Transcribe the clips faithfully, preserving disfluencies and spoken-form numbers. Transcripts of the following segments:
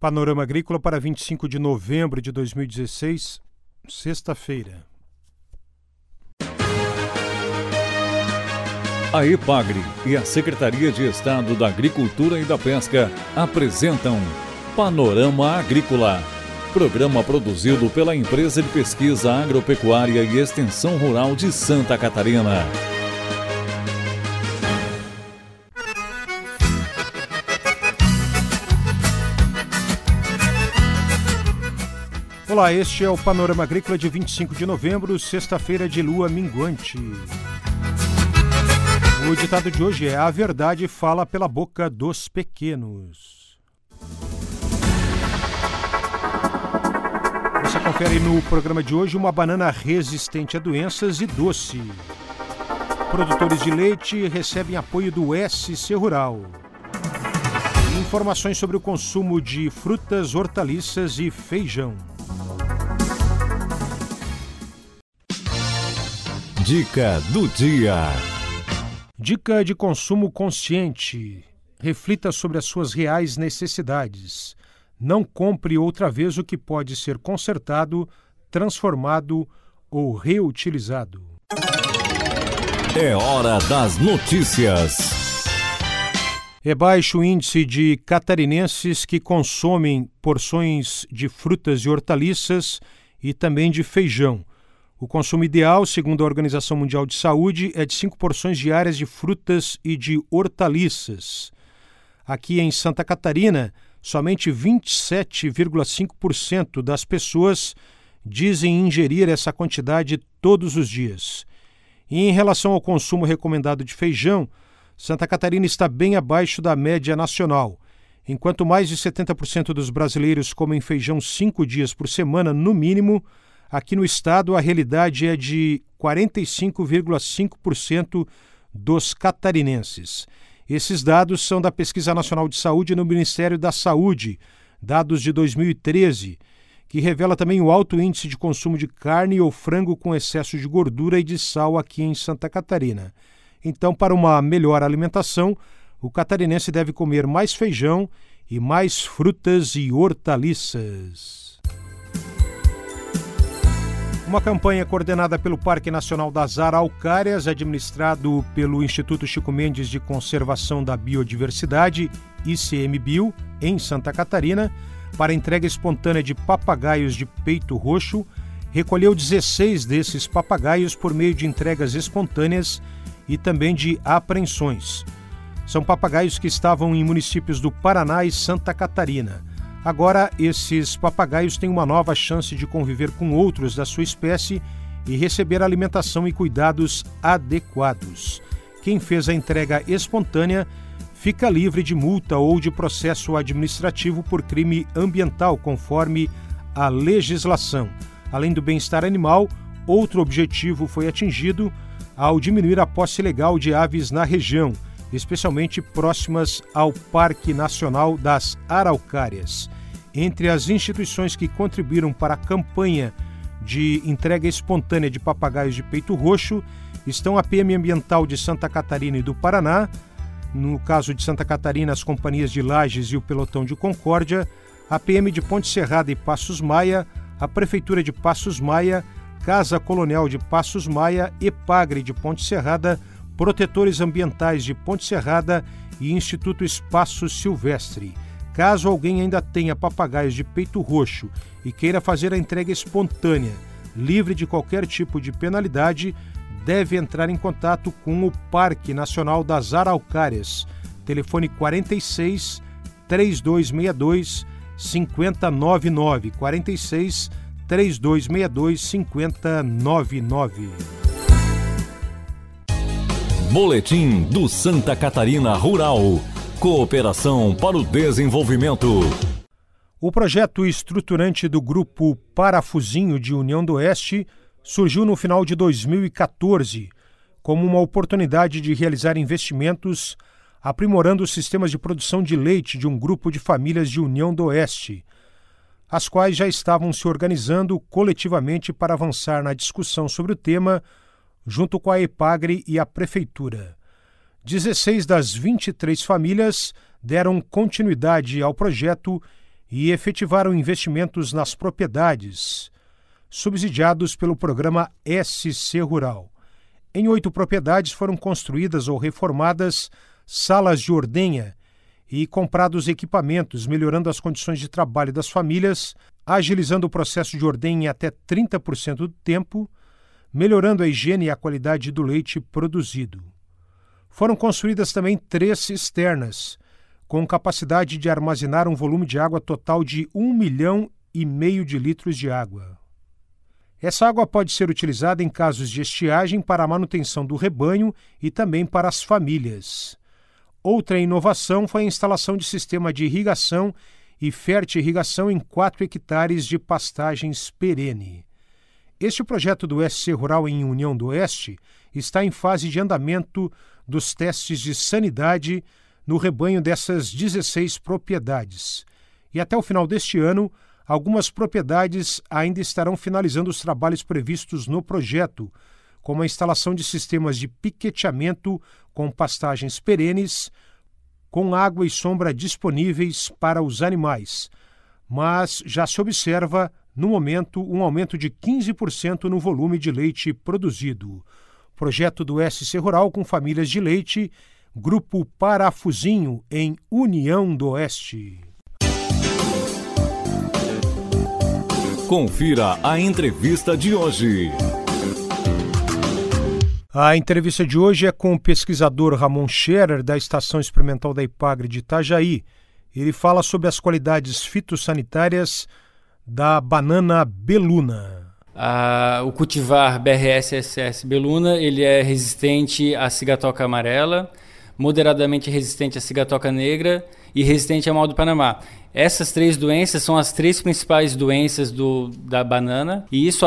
Panorama Agrícola para vinte e cinco de novembro de dois mil e dezesseis, sexta-feira. A EPAGRE e a Secretaria de Estado da Agricultura e da Pesca apresentam Panorama Agrícola, programa produzido pela Empresa de Pesquisa Agropecuária e Extensão Rural de Santa Catarina. Olá, este é o Panorama Agrícola de vinte e cinco de novembro, sexta-feira de lua minguante. O ditado de hoje é: a verdade fala pela boca dos pequenos. Você confere no programa de hoje uma banana resistente a doenças e doce. Produtores de leite recebem apoio do S C Rural. Informações sobre o consumo de frutas, hortaliças e feijão. Dica do dia. Dica de consumo consciente. Reflita sobre as suas reais necessidades. Não compre outra vez o que pode ser consertado, transformado ou reutilizado. É hora das notícias. É baixo o índice de catarinenses que consomem porções de frutas e hortaliças e também de feijão. O consumo ideal, segundo a Organização Mundial de Saúde, é de cinco porções diárias de frutas e de hortaliças. Aqui em Santa Catarina, somente vinte e sete vírgula cinco por cento das pessoas dizem ingerir essa quantidade todos os dias. E em relação ao consumo recomendado de feijão, Santa Catarina está bem abaixo da média nacional. Enquanto mais de setenta por cento dos brasileiros comem feijão cinco dias por semana, no mínimo, aqui no estado, a realidade é de quarenta e cinco vírgula cinco por cento dos catarinenses. Esses dados são da Pesquisa Nacional de Saúde no Ministério da Saúde, dados de dois mil e treze, que revela também o alto índice de consumo de carne ou frango com excesso de gordura e de sal aqui em Santa Catarina. Então, para uma melhor alimentação, o catarinense deve comer mais feijão e mais frutas e hortaliças. Uma campanha coordenada pelo Parque Nacional das Araucárias, administrado pelo Instituto Chico Mendes de Conservação da Biodiversidade, I C M Bio, em Santa Catarina, para entrega espontânea de papagaios de peito roxo, recolheu dezesseis desses papagaios por meio de entregas espontâneas e também de apreensões. São papagaios que estavam em municípios do Paraná e Santa Catarina. Agora, esses papagaios têm uma nova chance de conviver com outros da sua espécie e receber alimentação e cuidados adequados. Quem fez a entrega espontânea fica livre de multa ou de processo administrativo por crime ambiental, conforme a legislação. Além do bem-estar animal, outro objetivo foi atingido ao diminuir a posse ilegal de aves na região, especialmente próximas ao Parque Nacional das Araucárias. Entre as instituições que contribuíram para a campanha de entrega espontânea de papagaios de peito roxo estão a P M Ambiental de Santa Catarina e do Paraná, no caso de Santa Catarina, as companhias de Lages e o Pelotão de Concórdia, a P M de Ponte Serrada e Passos Maia, a Prefeitura de Passos Maia, Casa Colonial de Passos Maia, EPAGRE de Ponte Serrada, Protetores Ambientais de Ponte Serrada e Instituto Espaço Silvestre. Caso alguém ainda tenha papagaios de peito roxo e queira fazer a entrega espontânea, livre de qualquer tipo de penalidade, deve entrar em contato com o Parque Nacional das Araucárias. Telefone quarenta e seis, três dois seis dois, cinco zero nove nove, quarenta e seis, três dois seis dois, cinco zero nove nove. Boletim do Santa Catarina Rural. Cooperação para o Desenvolvimento. O projeto estruturante do Grupo Parafusinho de União do Oeste surgiu no final de dois mil e quatorze como uma oportunidade de realizar investimentos aprimorando os sistemas de produção de leite de um grupo de famílias de União do Oeste, as quais já estavam se organizando coletivamente para avançar na discussão sobre o tema, junto com a EPAGRE e a Prefeitura. dezesseis das vinte e três famílias deram continuidade ao projeto e efetivaram investimentos nas propriedades, subsidiados pelo programa S C Rural. Em oito propriedades foram construídas ou reformadas salas de ordenha e comprados equipamentos, melhorando as condições de trabalho das famílias, agilizando o processo de ordenha em até trinta por cento do tempo, melhorando a higiene e a qualidade do leite produzido. Foram construídas também três cisternas, com capacidade de armazenar um volume de água total de um milhão e meio de litros de água. Essa água pode ser utilizada em casos de estiagem para a manutenção do rebanho e também para as famílias. Outra inovação foi a instalação de sistema de irrigação e fertirrigação em quatro hectares de pastagens perene. Este projeto do S C Rural em União do Oeste está em fase de andamento dos testes de sanidade no rebanho dessas dezesseis propriedades. E até o final deste ano, algumas propriedades ainda estarão finalizando os trabalhos previstos no projeto, como a instalação de sistemas de piqueteamento com pastagens perenes, com água e sombra disponíveis para os animais. Mas já se observa, no momento, um aumento de quinze por cento no volume de leite produzido. Projeto do S C Rural com famílias de leite, Grupo Parafusinho, em União do Oeste. Confira a entrevista de hoje. A entrevista de hoje é com o pesquisador Ramon Scherer, da Estação Experimental da Ipagre de Itajaí. Ele fala sobre as qualidades fitossanitárias da banana beluna. Ah, o cultivar B R S S S beluna, ele é resistente à cigatoca amarela, moderadamente resistente à cigatoca negra e resistente ao mal do Panamá. Essas três doenças são as três principais doenças do, da banana, e isso a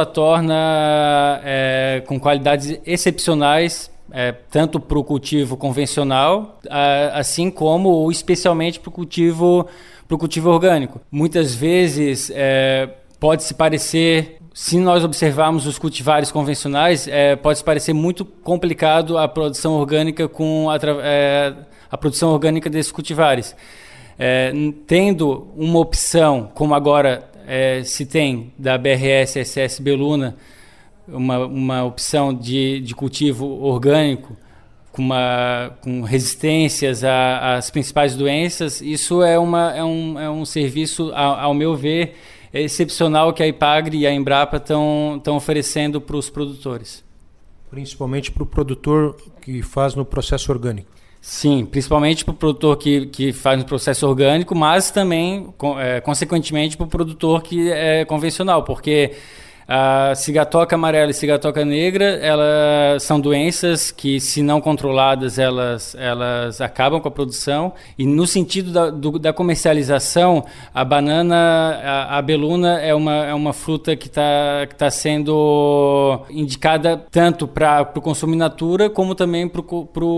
torna é, com qualidades excepcionais, é, tanto para o cultivo convencional, a, assim como ou especialmente para o cultivo, pro cultivo orgânico. Muitas vezes é, pode se parecer, se nós observarmos os cultivares convencionais, é, pode se parecer muito complicado a produção orgânica com a, é, a produção orgânica desses cultivares. É, tendo uma opção, como agora é, se tem da B R S S S beluna, uma, uma opção de, de cultivo orgânico com, uma, com resistências às principais doenças, isso é, uma, é, um, é um serviço, ao, ao meu ver, excepcional que a Ipagre e a Embrapa estão oferecendo para os produtores. Principalmente para o produtor que faz no processo orgânico. Sim, principalmente para o produtor que, que faz no processo orgânico, mas também, é, consequentemente, para o produtor que é convencional, porque a cigatoca amarela e cigatoca negra, elas são doenças que, se não controladas, elas, elas acabam com a produção. E no sentido da, do, da comercialização, a banana, a, a beluna é uma, é uma fruta que está que tá sendo indicada tanto para o consumo in natura, como também para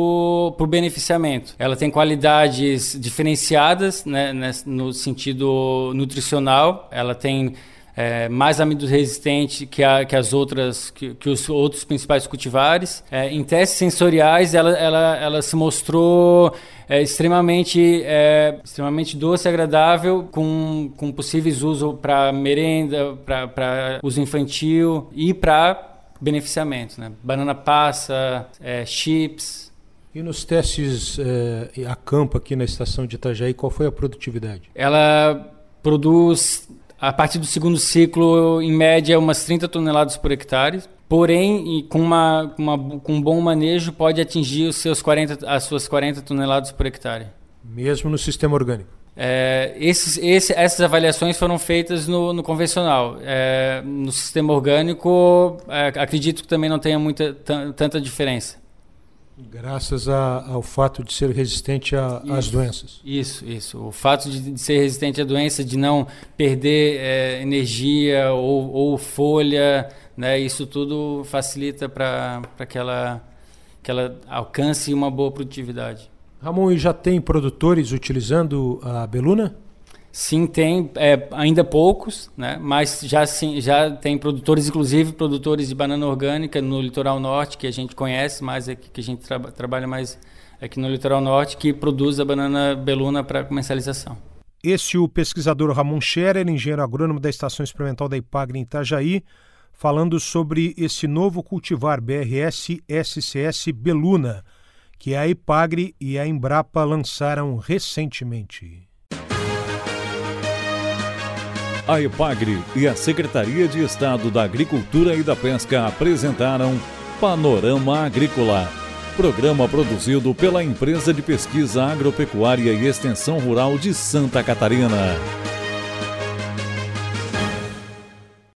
o beneficiamento. Ela tem qualidades diferenciadas, né, no sentido nutricional. Ela tem É, mais amido resistente que, a, que as outras, que, que os outros principais cultivares. É, em testes sensoriais, ela, ela, ela se mostrou é, extremamente, é, extremamente doce e agradável, com, com possíveis usos para merenda, para uso infantil e para beneficiamento, né? Banana passa, é, chips. E nos testes é, a campo aqui na estação de Itajaí, qual foi a produtividade? Ela produz, a partir do segundo ciclo, em média, umas trinta toneladas por hectare. Porém, com, uma, uma, com um bom manejo, pode atingir os seus quarenta, as suas quarenta toneladas por hectare. Mesmo no sistema orgânico? É, esses, esse, essas avaliações foram feitas no, no convencional. É, no sistema orgânico, é, acredito que também não tenha muita, t- tanta diferença. Graças a, ao fato de ser resistente a, às doenças. Isso, isso. O fato de, de ser resistente à doença, de não perder é, energia ou, ou folha, né, isso tudo facilita para que ela, que ela alcance uma boa produtividade. Ramon, e já tem produtores utilizando a beluna? Sim, tem, é, ainda poucos, né? Mas já, sim, já tem produtores, inclusive produtores de banana orgânica no litoral norte, que a gente conhece mais aqui, que a gente tra- trabalha mais aqui no litoral norte, que produz a banana beluna para comercialização. Esse é o pesquisador Ramon Scherer, engenheiro agrônomo da Estação Experimental da Ipagre em Itajaí, falando sobre esse novo cultivar B R S S C S Beluna, que a Ipagre e a Embrapa lançaram recentemente. A Ipagre e a Secretaria de Estado da Agricultura e da Pesca apresentaram Panorama Agrícola, programa produzido pela Empresa de Pesquisa Agropecuária e Extensão Rural de Santa Catarina.